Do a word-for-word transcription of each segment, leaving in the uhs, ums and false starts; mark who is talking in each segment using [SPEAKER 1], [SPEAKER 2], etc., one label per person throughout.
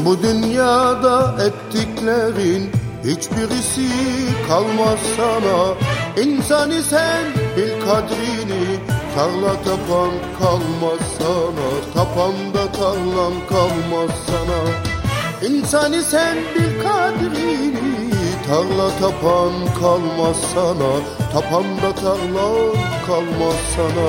[SPEAKER 1] Bu dünyada ettiklerin hiçbirisi kalmaz sana. İnsan isen bil kadrini, tarla tapan kalmaz sana. Tapanda tarlan kalmaz sana. İnsan isen bil kadrini, tarla tapan kalmaz sana. Tapanda tarlan kalmaz sana.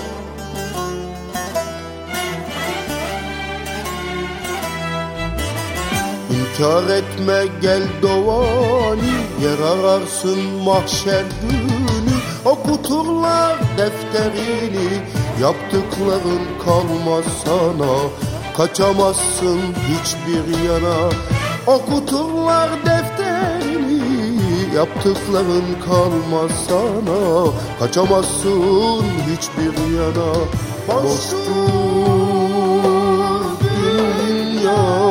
[SPEAKER 1] İnkar etme gel dovani, yer ararsın mahşer günü. Okuturlar defterini, yaptıkların kalmaz sana. Kaçamazsın hiçbir yana. Okuturlar defterini, yaptıkların kalmaz sana. Kaçamazsın hiçbir yana. Boştur dünya,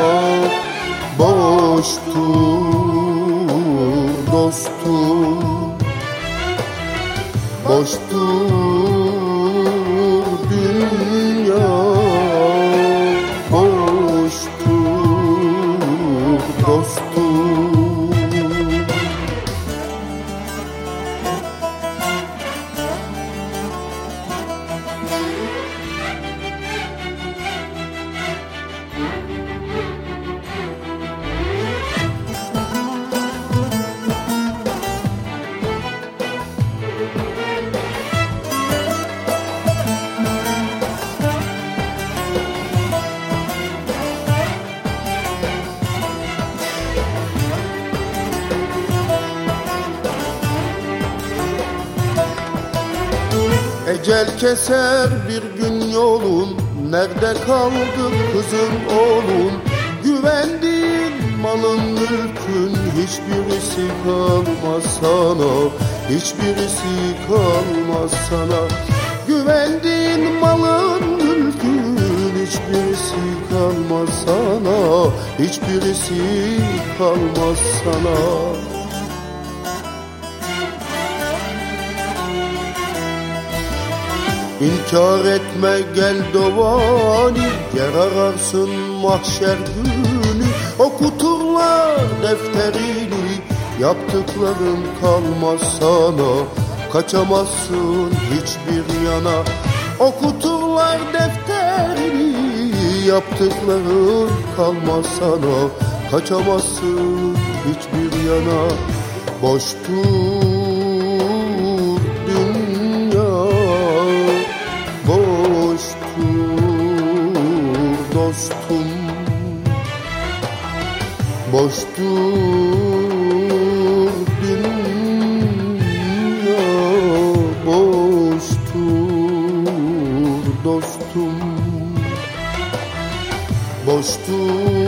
[SPEAKER 1] boştur dostum, boştur dünya, boştur dostum. Ecel keser bir gün yolun, nerede kaldı kızım oğlum? Güvendiğin malın mülkün hiçbirisi kalmaz sana. Hiçbirisi kalmaz sana. Güvendiğin malın mülkün hiçbirisi kalmaz sana. Hiçbirisi kalmaz sana. İnkar etme gel dovani, yer ararsın mahşer günü. Okuturlar defterini, yaptıkların kalmaz sana. Kaçamazsın hiçbir yana. Okuturlar defterini, yaptıkların kalmaz sana. Kaçamazsın hiçbir yana. Boştur dostum, boştur dünya, boştur dostum, boştur